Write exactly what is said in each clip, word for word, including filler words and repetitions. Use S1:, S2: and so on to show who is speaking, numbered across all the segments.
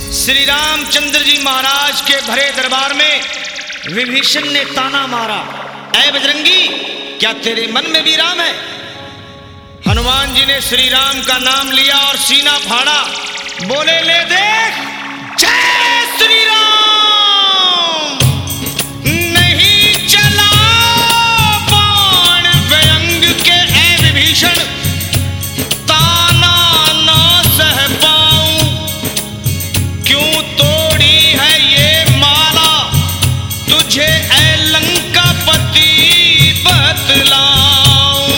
S1: श्री रामचंद्र जी महाराज के भरे दरबार में विभीषण ने ताना मारा, ऐ बजरंगी, क्या तेरे मन में भी राम है? हनुमान जी ने श्री राम का नाम लिया और सीना फाड़ा, बोले, ले देख, जय श्री राम। नहीं चला बाण व्यंग के ऐ विभीषण, ताना ना सह पाऊं, क्यों तोड़ी है ये माला, तुझे ऐ लंकापति बतलाऊं।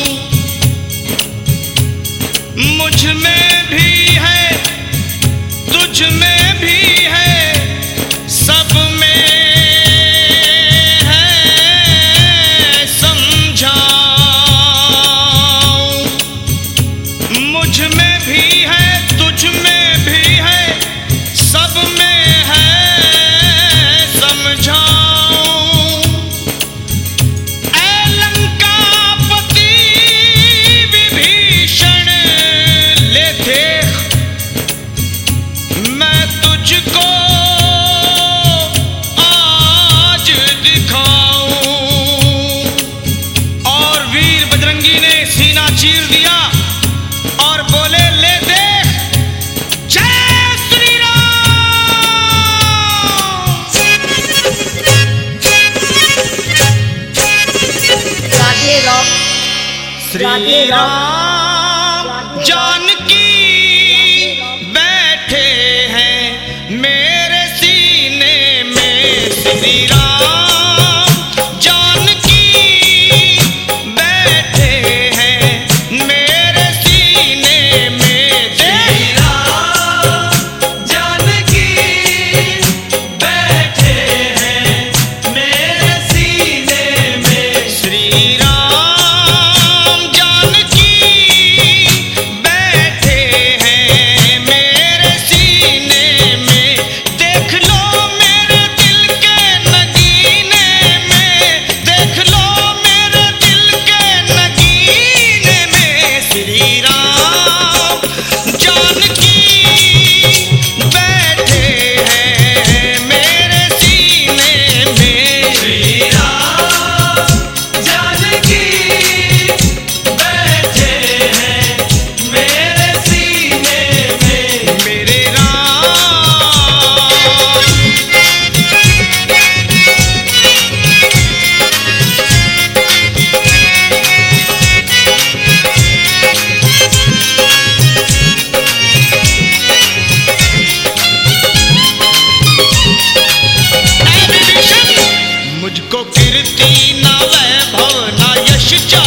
S1: मुझ में भी है, तुझ में भी है, सब में है समझाऊं। मुझ में भी है, तुझ में भी है, सब में है समझाऊं। ऐ लंकापति विभीषण, ले देख, मैं तुझको आज दिखाऊं। और वीर बजरंगी ने सीना चीर दिया और बोले, ले देख, जय श्री राम।
S2: राधे राम,
S1: श्री राम जानकी बैठे हैं मेरे सीने में, श्री राम जानकी बैठे हैं मेरे सीने में। श्री राम जानकी बैठे हैं मेरे सीने में। श्री राम जानकी बैठे हैं मेरे सीने में। देख लो मेरे दिल के नगीने में, देख लो मेरे दिल के नगीने में। श्री राम जानकी बैठे हैं मेरे सीने में। श्री राम जानकी बैठे हैं मेरे सीने में। मेरे राम ऐ विभीषण, मुझको कीर्ति ना वैभव ना यश